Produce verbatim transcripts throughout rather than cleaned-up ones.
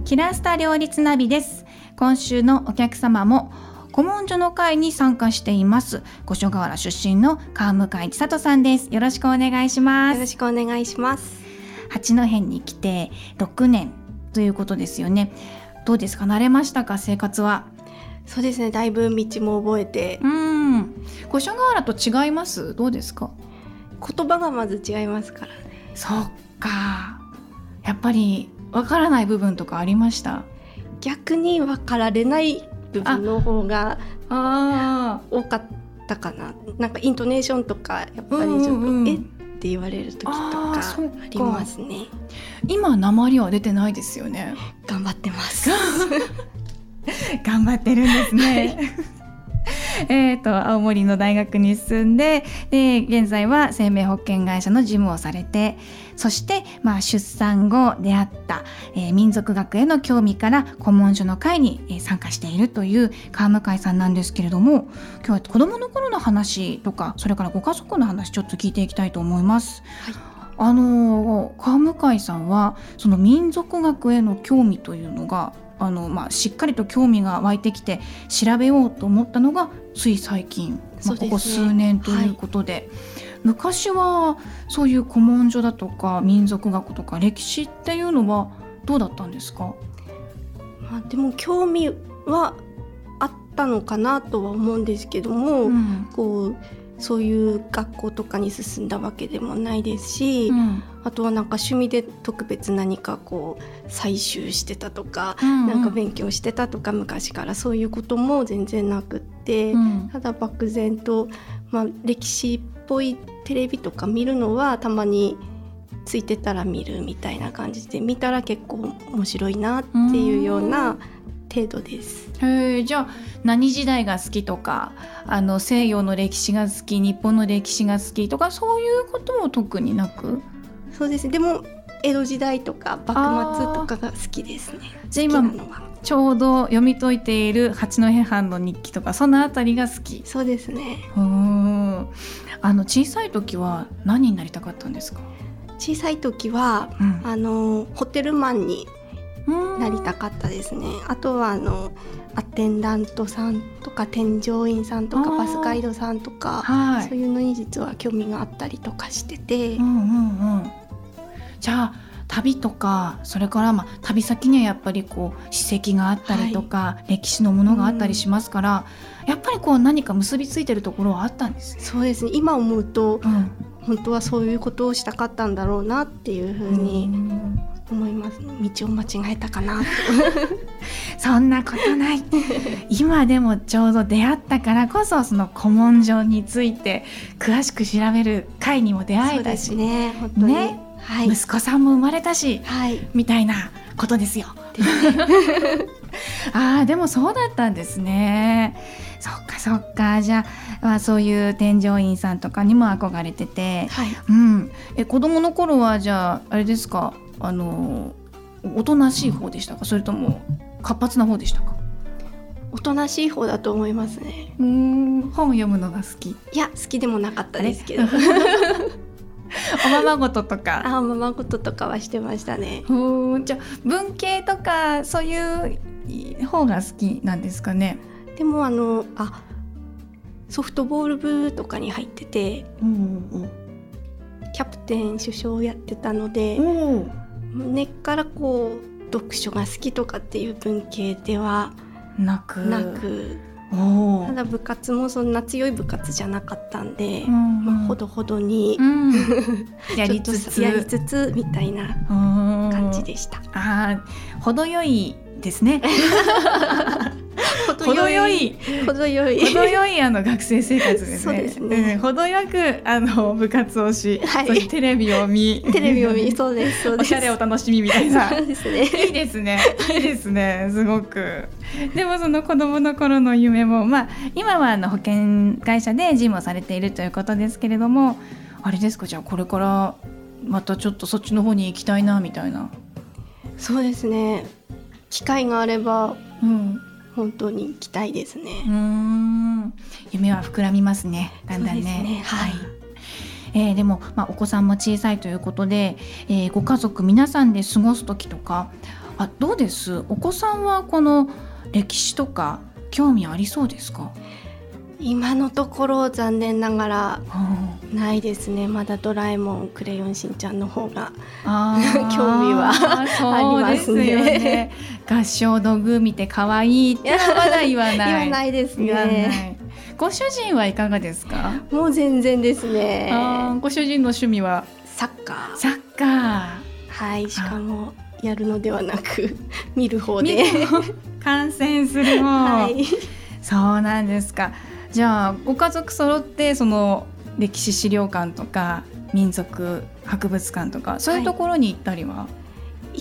キラスタ両立ナビです。今週のお客様も古文書の会に参加しています五所川原出身の川向千里さんです。よろしくお願いします。 よろしくお願いします。 八戸に来てろくねんということですよね。どうですか、慣れましたか、生活は。 そうですね、だいぶ道も覚えて。 うん五所川原と違います？どうですか？ 言葉がまず違いますからね。 そっか、やっぱりわからない部分とかありました？ 逆に分かられない部分の方があ多かったかな。なんかイントネーションとかやっぱりちょっと、うんうん、えって言われる時とかありますね。 今訛りは出てないですよね。 頑張ってます頑張ってるんですねえーと青森の大学に進んで、で現在は生命保険会社の事務をされて、そして、まあ、出産後出会った、えー、民族学への興味から古文書の会に、えー、参加しているという川向さんなんですけれども、今日は子どもの頃の話とか、それからご家族の話ちょっと聞いていきたいと思います。はい、あのー、川向さんはその民族学への興味というのがあの、まあ、しっかりと興味が湧いてきて調べようと思ったのがつい最近、まあ、ここ数年ということで、はい、昔はそういう古文書だとか民族学とか歴史っていうのはどうだったんですか？ まあ、でも興味はあったのかなとは思うんですけども、うん、こうそういう学校とかに進んだわけでもないですし、うん、あとはなんか趣味で特別何かこう採集してたとか、うんうん、なんか勉強してたとか、昔からそういうことも全然なくって、うん、ただ漠然と、まあ、歴史っぽいテレビとか見るのはたまについてたら見るみたいな感じで、見たら結構面白いなっていうような程度です。 へー、じゃあ何時代が好きとか、あの西洋の歴史が好き、日本の歴史が好きとか、そういうことも特になく？ そうですね、でも江戸時代とか幕末とかが好きですね。 じゃあ今ちょうど読み解いている八戸藩の日記とか、そのあたりが好き？ そうですね。 うーん、あの小さい時は何になりたかったんですか？ 小さい時は、うん、あのホテルマンになりたかったですね。あとはあのアテンダントさんとか添乗員さんとかバスガイドさんとか、はい、そういうのに実は興味があったりとかしてて、うんうんうん、 じゃあ旅とか、それからまあ旅先にはやっぱりこう史跡があったりとか、はい、歴史のものがあったりしますから、うん、やっぱりこう何か結びついてるところはあったんですね。 そうですね、今思うと、うん、本当はそういうことをしたかったんだろうなっていうふうに思います。道を間違えたかなとそんなことない今でもちょうど出会ったからこそ、その古文書について詳しく調べる会にも出会えたし、 そうですね、本当に、ね、 はい、息子さんも生まれたし、はい、みたいなことですよあー、でもそうだったんですね。そっかそっか。じゃあ、まあ、そういう添乗員さんとかにも憧れてて、はい、うん、え子供の頃はじゃああれですか、あのおとなしい方でしたか、それとも活発な方でしたか？ おとなしい方だと思いますね。 うーん、本を読むのが好き？ いや、好きでもなかったですけどおままごととかあおままごととかはしてましたね。 うーん、じゃあ文系とかそういう方が好きなんですかね？ でもあのあソフトボール部とかに入ってて、うんうん、キャプテン主将をやってたので、根っからこう読書が好きとかっていう文系ではなくなくただ部活もそんな強い部活じゃなかったんで、うんうん、まあ、ほどほどに、うん、やりつつやりつつみたいな感じでした。 あ、程よいですね程よい程よい程よいあの学生生活ですね。 そうですね、 うん、程よくあの部活をし、はい、そしてテレビを見テレビを見そうですそうです。 おしゃれお楽しみみたいな。 そうですね、 いいですねいいですね、すごく。でもその子供の頃の夢も、まあ、今はあの保険会社で事務をされているということですけれども、あれですか、じゃあこれからまたちょっとそっちの方に行きたいなみたいな。 そうですね、機会があれば、うん、本当に行きたいですね。 うーん、夢は膨らみますね、だんだんね。そうですね、はい。えー、でも、まあ、お子さんも小さいということで、えー、ご家族皆さんで過ごす時とか、 あ、どうです？お子さんはこの歴史とか興味ありそうですか？ 今のところ残念ながらないですね。まだドラえもん、クレヨンしんちゃんの方が興味はありますね。そうですよね。 合唱道具見て可愛いってはまだ言わない。 言わないですね。 ご主人はいかがですか？ もう全然ですね。 あ、ご主人の趣味はサッカー。 サッカー。 はい、しかもやるのではなく見る方で観戦する方、はい、そうなんですか。じゃあご家族揃ってその歴史資料館とか民族博物館とかそういうところに行ったりは、はい、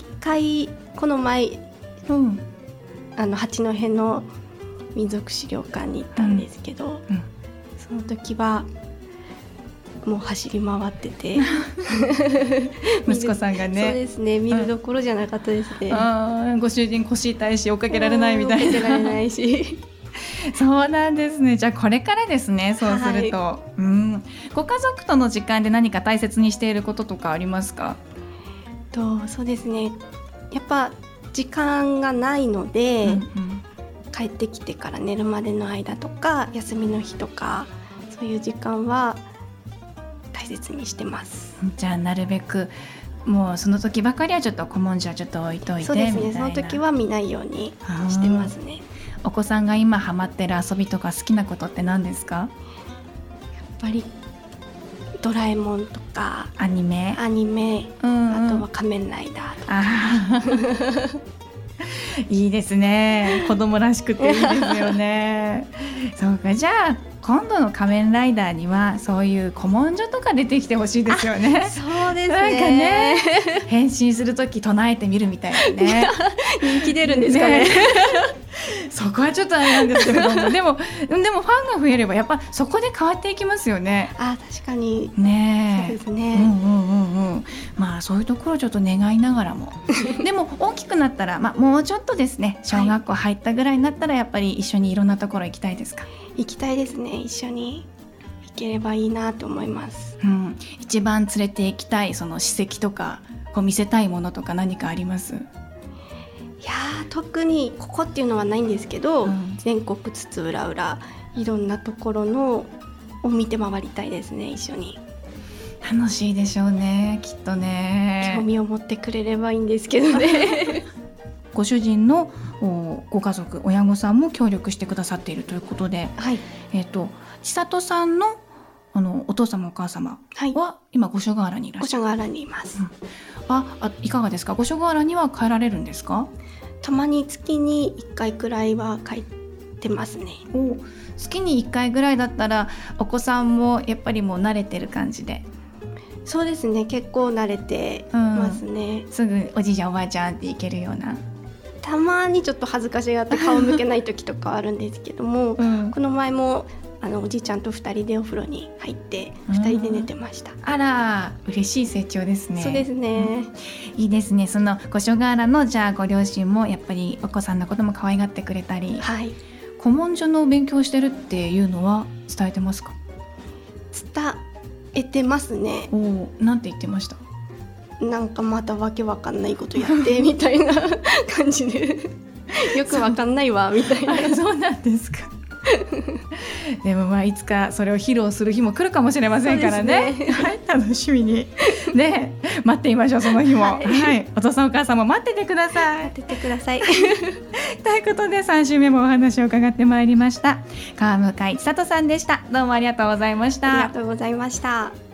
一回この前、うん、あの八戸の民族資料館に行ったんですけど、うんうん、その時はもう走り回ってて息子さんがね。 そうですね、見るどころじゃなかったですね、うん、 あ、ご主人腰痛いし追っかけられないみたいな。追っかけられないしそうなんですね。じゃあこれからですね。そうすると、はい、うん、ご家族との時間で何か大切にしていることとかありますか？ とそうですね、やっぱ時間がないので、うんうん、帰ってきてから寝るまでの間とか休みの日とかそういう時間は大切にしてます。 じゃあなるべくもうその時ばかりはちょっと古文書はちょっと置いといて。 そうですね、 みたいな。 その時は見ないようにしてますね。 お子さんが今ハマってる遊びとか好きなことって何ですか？やっぱりドラえもんとかアニメアニメ、うんうん、あとは仮面ライダーとかいいですね。子供らしくていいですよねそうか、じゃあ今度の仮面ライダーにはそういう古文書とか出てきてほしいですよね。 そうですね。 なんかね、変身するとき唱えてみるみたいなね人気出るんですかねそこはちょっとあれなんですけれどもでもでもファンが増えればやっぱそこで変わっていきますよね。 あ、確かにね。 そうですね、 うんうんうんうん、まあそういうところちょっと願いながらもでも大きくなったら、まあ、もうちょっとですね、小学校入ったぐらいになったらやっぱり一緒にいろんなところ行きたいですか？ 行きたいですね。一緒に行ければいいなと思います、 うん、一番連れて行きたいその史跡とかこう見せたいものとか何かあります？ いや特にここっていうのはないんですけど、うん、全国津々浦々いろんなところのを見て回りたいですね。一緒に楽しいでしょうね、きっとね。 興味を持ってくれればいいんですけどねご主人のご家族親御さんも協力してくださっているということで、 はい、 えーと、千里さん の, あのお父様お母様は今五所川原にいらっしゃる。 五所川原にいます、うん、 ああいかがですか？五所川原には帰られるんですか？ たまに月にいっかいくらいは帰ってますね。 お、月にいっかいぐらいだったらお子さんもやっぱりもう慣れてる感じで。 そうですね、結構慣れてますね、 うん、すぐおじいちゃんおばあちゃんって行けるような。 たまにちょっと恥ずかしがって顔向けない時とかあるんですけども、うん、この前もあのおじいちゃんとふたりでお風呂に入ってふたりで寝てました、うん、 あら嬉しい成長ですね。 そうですね、 うん、いいですね。その五所川原のじゃあご両親もやっぱりお子さんのことも可愛がってくれたり、 はい、 古文書の勉強してるっていうのは伝えてますか？ 伝えてますね。 お、なんて言ってました？ なんかまたわけわかんないことやってみたいな感じでよくわかんないわみたいな。 そうなんですかでもまあいつかそれを披露する日も来るかもしれませんからね。 そうですね、 はい、楽しみにね待っていましょう、その日も、はいはい、お父さんお母さんも待っててください。 待っててくださいということでさん週目もお話を伺ってまいりました。川向千里さんでした。どうもありがとうございました。 ありがとうございました。